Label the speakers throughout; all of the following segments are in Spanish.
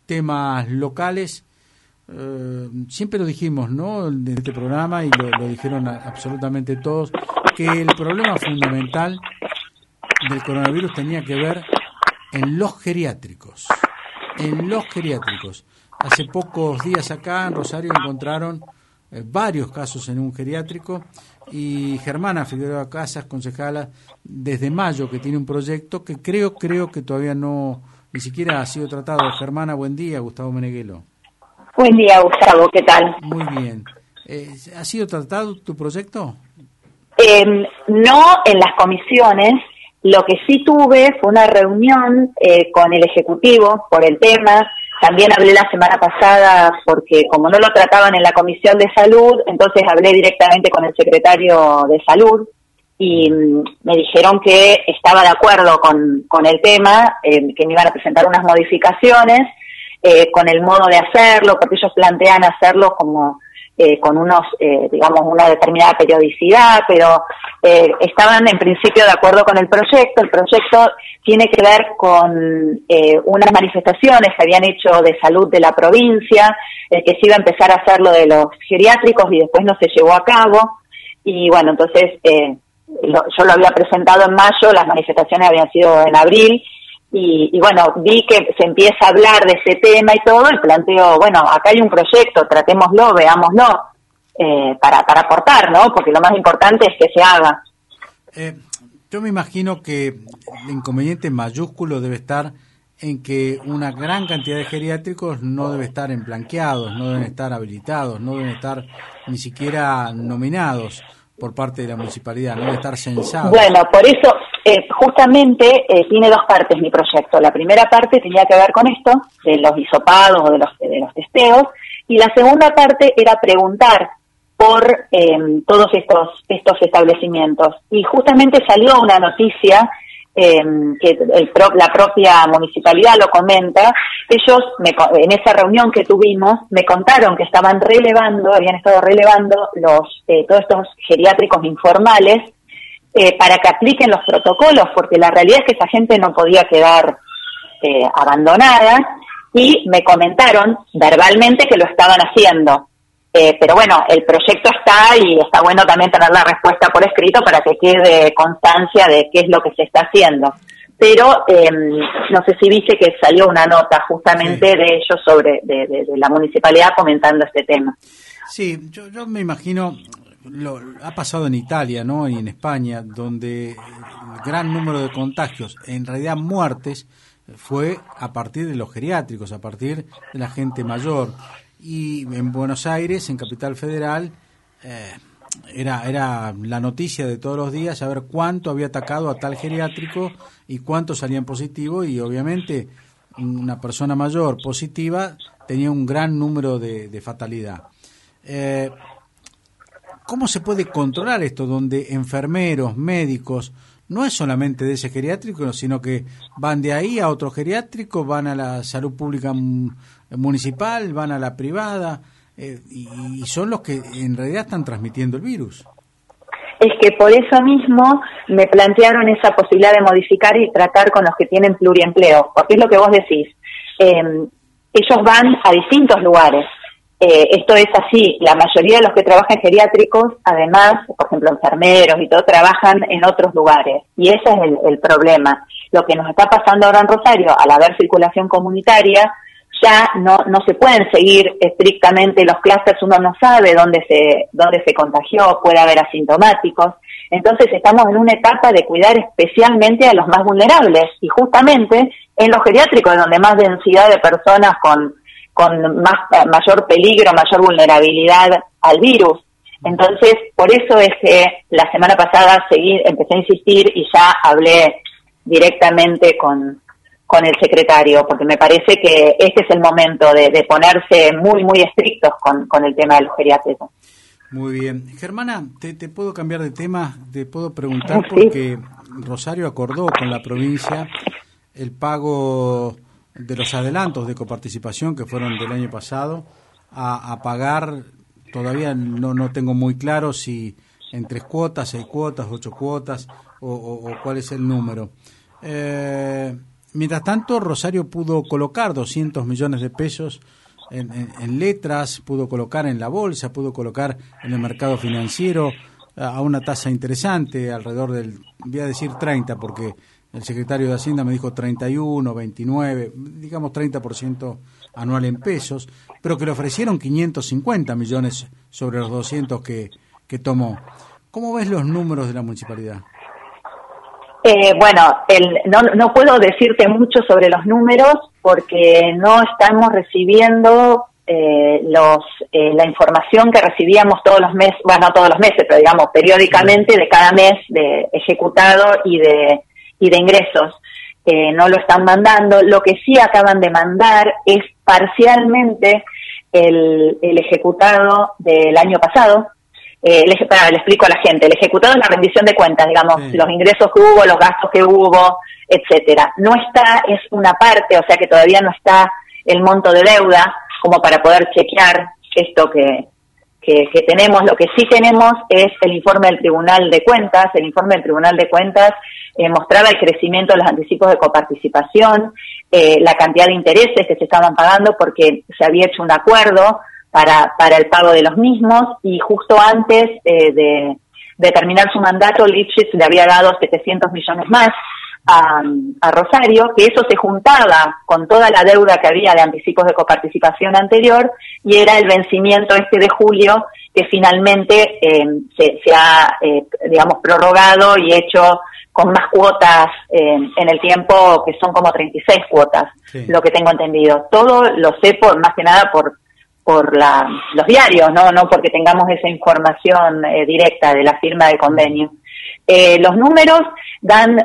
Speaker 1: temas locales. Siempre lo dijimos, ¿no?, en este programa, y lo dijeron absolutamente todos, que el problema fundamental del coronavirus tenía que ver en los geriátricos. Hace pocos días acá en Rosario encontraron varios casos en un geriátrico, y Germana Figueroa Casas, concejala, desde mayo que tiene un proyecto que creo que todavía ni siquiera ha sido tratado. Germana, buen día. Gustavo Meneghelo.
Speaker 2: Buen día, Gustavo, ¿qué tal?
Speaker 1: Muy bien. ¿Ha sido tratado tu proyecto?
Speaker 2: No en las comisiones. Lo que sí tuve fue una reunión con el Ejecutivo por el tema. También hablé la semana pasada porque como no lo trataban en la Comisión de Salud, entonces hablé directamente con el Secretario de Salud y me dijeron que estaba de acuerdo con el tema, que me iban a presentar unas modificaciones con el modo de hacerlo, porque ellos plantean hacerlo como con digamos, una determinada periodicidad, pero estaban en principio de acuerdo con el proyecto. El proyecto tiene que ver con unas manifestaciones que habían hecho de salud de la provincia, que se iba a empezar a hacer lo de los geriátricos y después no se llevó a cabo. Y bueno, entonces yo lo había presentado en mayo, las manifestaciones habían sido en abril, y bueno, vi que se empieza a hablar de ese tema y todo, y planteo, bueno, acá hay un proyecto, tratémoslo, veámoslo, para aportar, ¿no? Porque lo más importante es que se haga.
Speaker 1: Yo me imagino que el inconveniente mayúsculo debe estar en que una gran cantidad de geriátricos no debe estar emblanqueados, no deben estar habilitados, no deben estar ni siquiera nominados por parte de la municipalidad, no deben estar censados.
Speaker 2: Bueno, por eso justamente tiene dos partes mi proyecto. La primera parte tenía que ver con esto, de los hisopados o de los testeos, y la segunda parte era preguntar por todos estos establecimientos. Y justamente salió una noticia que la propia municipalidad lo comenta. Ellos, en esa reunión que tuvimos, me contaron que habían estado relevando todos estos geriátricos informales para que apliquen los protocolos, porque la realidad es que esa gente no podía quedar abandonada, y me comentaron verbalmente que lo estaban haciendo. Pero bueno, el proyecto está, y está bueno también tener la respuesta por escrito para que quede constancia de qué es lo que se está haciendo. Pero no sé si viste que salió una nota justamente de ellos sobre de la municipalidad comentando este tema.
Speaker 1: Sí, yo me imagino, ha pasado en Italia, ¿no?, y en España, donde el gran número de contagios, en realidad muertes, fue a partir de los geriátricos, a partir de la gente mayor. Y en Buenos Aires, en Capital Federal, era la noticia de todos los días saber cuánto había atacado a tal geriátrico y cuántos salían positivos, y obviamente una persona mayor positiva tenía un gran número de fatalidad. ¿Cómo se puede controlar esto, donde enfermeros, médicos, no es solamente de ese geriátrico, sino que van de ahí a otro geriátrico, van a la salud pública municipal, van a la privada, y son los que en realidad están transmitiendo el virus?
Speaker 2: Es que por eso mismo me plantearon esa posibilidad de modificar y tratar con los que tienen pluriempleo, porque es lo que vos decís. Ellos van a distintos lugares. Esto es así, la mayoría de los que trabajan en geriátricos, además, por ejemplo, enfermeros y todo, trabajan en otros lugares, y ese es el problema. Lo que nos está pasando ahora en Rosario, al haber circulación comunitaria, ya no se pueden seguir estrictamente los clústeres, uno no sabe dónde se contagió, puede haber asintomáticos. Entonces estamos en una etapa de cuidar especialmente a los más vulnerables, y justamente en los geriátricos, donde más densidad de personas con mayor peligro, mayor vulnerabilidad al virus. Entonces, por eso es que la semana pasada empecé a insistir y ya hablé directamente con el secretario, porque me parece que este es el momento de ponerse muy, muy estrictos con el tema de los geriátricos.
Speaker 1: Muy bien. Germana, te puedo cambiar de tema, te puedo preguntar, porque Rosario acordó con la provincia el pago de los adelantos de coparticipación que fueron del año pasado a pagar. Todavía no tengo muy claro si en 3 cuotas, 6 cuotas, 8 cuotas o cuál es el número. Mientras tanto, Rosario pudo colocar 200 millones de pesos en letras, pudo colocar en la bolsa, pudo colocar en el mercado financiero a una tasa interesante, alrededor del, voy a decir 30, porque el secretario de Hacienda me dijo 31, 29, digamos 30% anual en pesos, pero que le ofrecieron 550 millones sobre los 200 que tomó. ¿Cómo ves los números de la municipalidad?
Speaker 2: Bueno, no puedo decirte mucho sobre los números porque no estamos recibiendo la información que recibíamos todos los meses, bueno, no todos los meses, pero digamos periódicamente de cada mes de ejecutado y de ingresos. No lo están mandando. Lo que sí acaban de mandar es parcialmente el ejecutado del año pasado. Le explico a la gente. El ejecutado es la rendición de cuentas, digamos, sí, los ingresos que hubo, los gastos que hubo, etcétera. No está, es una parte, o sea que todavía no está el monto de deuda como para poder chequear esto que tenemos. Lo que sí tenemos es el informe del Tribunal de Cuentas. El informe del Tribunal de Cuentas mostraba el crecimiento de los anticipos de coparticipación, la cantidad de intereses que se estaban pagando porque se había hecho un acuerdo para el pago de los mismos, y justo antes de terminar su mandato, Lifshitz le había dado 700 millones más a Rosario, que eso se juntaba con toda la deuda que había de anticipos de coparticipación anterior, y era el vencimiento de julio que finalmente se ha, digamos, prorrogado y hecho con más cuotas en el tiempo, que son como 36 cuotas, sí, lo que tengo entendido. Todo lo sé más que nada por los diarios, no porque tengamos esa información directa de la firma de convenio. Los números dan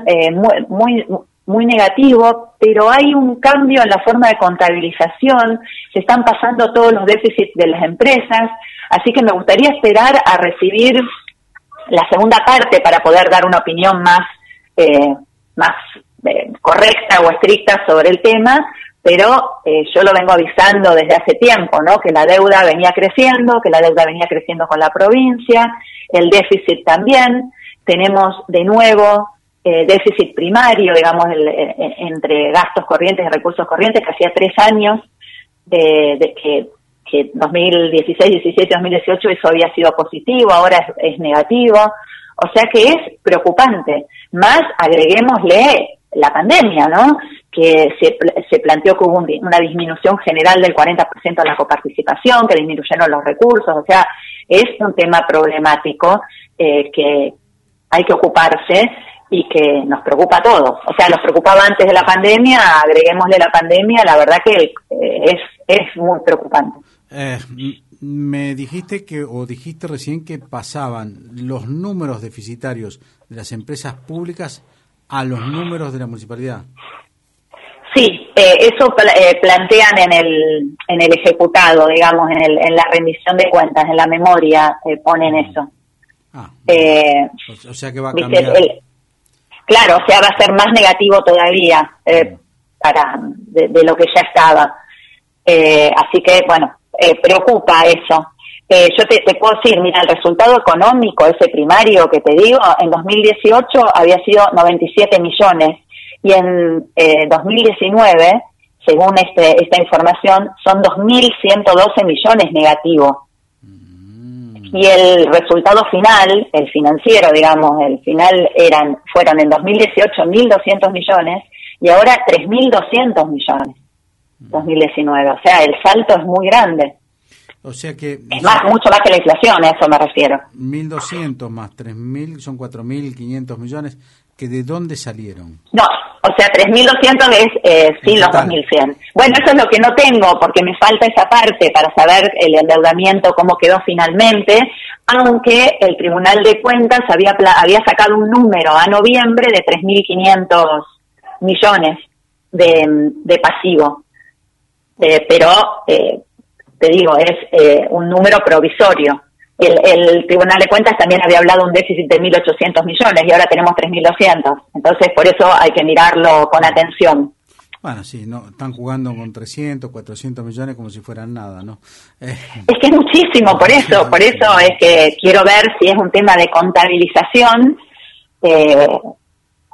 Speaker 2: muy negativo, pero hay un cambio en la forma de contabilización, se están pasando todos los déficits de las empresas, así que me gustaría esperar a recibir la segunda parte para poder dar una opinión más correcta o estricta sobre el tema. Pero yo lo vengo avisando desde hace tiempo, ¿no? Que la deuda venía creciendo con la provincia, el déficit también. Tenemos de nuevo déficit primario, digamos, entre gastos corrientes y recursos corrientes, que hacía 3 años de que 2016, 17, 2018 eso había sido positivo, ahora es negativo. O sea que es preocupante. Más agreguémosle la pandemia, ¿no? Que se planteó que hubo una disminución general del 40% de la coparticipación, que disminuyeron los recursos, o sea, es un tema problemático que hay que ocuparse y que nos preocupa a todos. O sea, nos preocupaba antes de la pandemia, agreguémosle la pandemia, la verdad que es muy preocupante.
Speaker 1: Me dijiste dijiste recién que pasaban los números deficitarios de las empresas públicas a los números de la municipalidad.
Speaker 2: Sí, eso plantean en el ejecutado, digamos, en la rendición de cuentas, en la memoria ponen eso.
Speaker 1: O sea que va a cambiar.
Speaker 2: Claro, o sea, va a ser más negativo todavía de lo que ya estaba. Así que, bueno, preocupa eso. Yo te puedo decir, mira, el resultado económico, ese primario que te digo, en 2018 había sido 97 millones. Y en 2019, según esta información, son 2.112 millones negativos. Y el resultado final, el financiero, digamos, el final fueron en 2018 1.200 millones y ahora 3.200 millones. 2019, o sea, el salto es muy grande.
Speaker 1: O sea que...
Speaker 2: mucho más que la inflación, a eso me refiero.
Speaker 1: 1.200 más 3.000 son 4.500 millones, que ¿de dónde salieron?
Speaker 2: No, o sea, 3.200 es sin los 2.100. Bueno, eso es lo que no tengo, porque me falta esa parte para saber el endeudamiento, cómo quedó finalmente, aunque el Tribunal de Cuentas había sacado un número a noviembre de 3.500 millones de pasivo. Pero... te digo, es un número provisorio. El Tribunal de Cuentas también había hablado de un déficit de 1.800 millones y ahora tenemos 3.200. Entonces, por eso hay que mirarlo con atención.
Speaker 1: Bueno, sí, no están jugando con 300, 400 millones como si fueran nada, ¿no?
Speaker 2: Es que es muchísimo, por eso es que quiero ver si es un tema de contabilización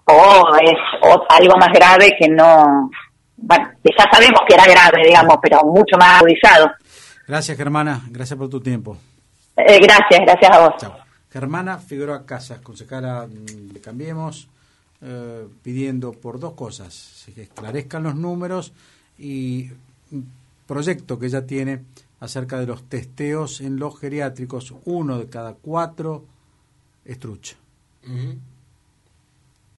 Speaker 2: o es algo más grave que no, bueno, que ya sabemos que era grave, digamos, pero mucho más agudizado.
Speaker 1: Gracias, Germana, gracias por tu tiempo.
Speaker 2: Gracias a vos.
Speaker 1: Chao. Germana Figueroa Casas, concejala de Cambiemos, pidiendo por dos cosas: que esclarezcan los números y un proyecto que ella tiene acerca de los testeos en los geriátricos. 1 de cada 4 es trucha.